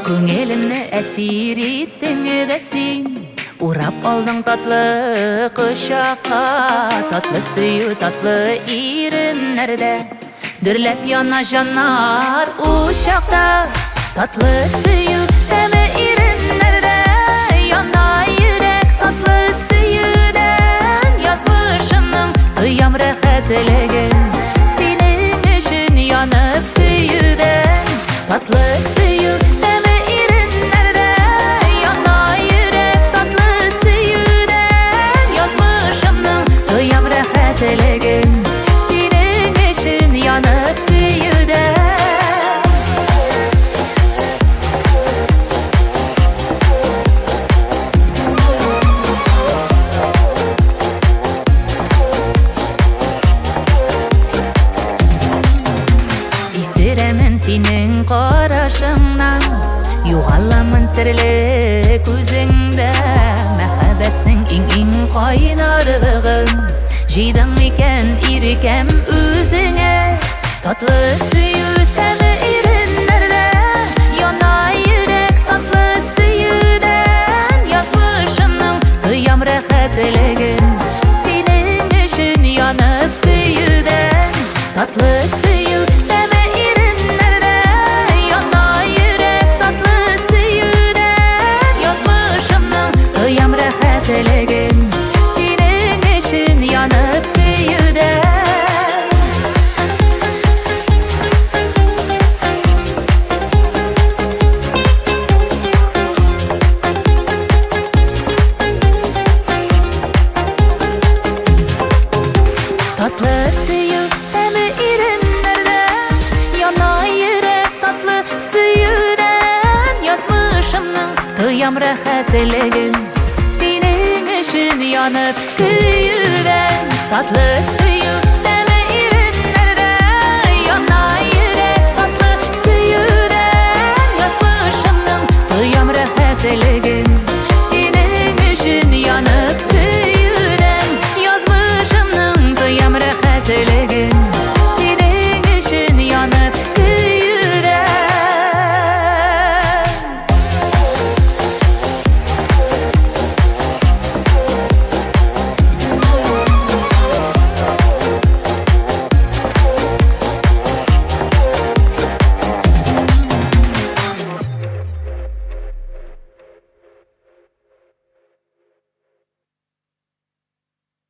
Көңелімні әсір еттің edəsin, Урап алдың татлы құшаққа, Татлы сүйі, татлы ирінлерді, Дүрләп яна жанар ушақта. Татлы сүйі, тәмі ирінлерді, Яна йөрәк татлы сүйіден, Язмышымның тыям рәхәтлеген, Сенің үшін янып күйіден. Татлы сүйі, тәмі ирінлерді, Яна йөрәк татлы сүйіден, Язмышымның тыям рәхәтлеген, Сенің үшін янып күйіден. Сенің қарашыңнан, юғаламын сірлі көзіңді, Мәхәббәтнің ең қайнарығын, Жидың екен ирекем өзіңе. Татлы сүйі, тәмі ирінлерді, Яна йөрәк татлы сүйіден, Язмышымның тыям рәхәтлеген, Сенің үшін янып күйіден. Татлы сүйі, тәмі рәхәтлеген, Сенің үшін янып күйіден. Татлы сүйі, тәмі ирінлерді, Яна йөрәк татлы сүйіден, Язмышымның тыям рәхәтлеген, Сенің үшін янып күйіден. Татлы сүйі,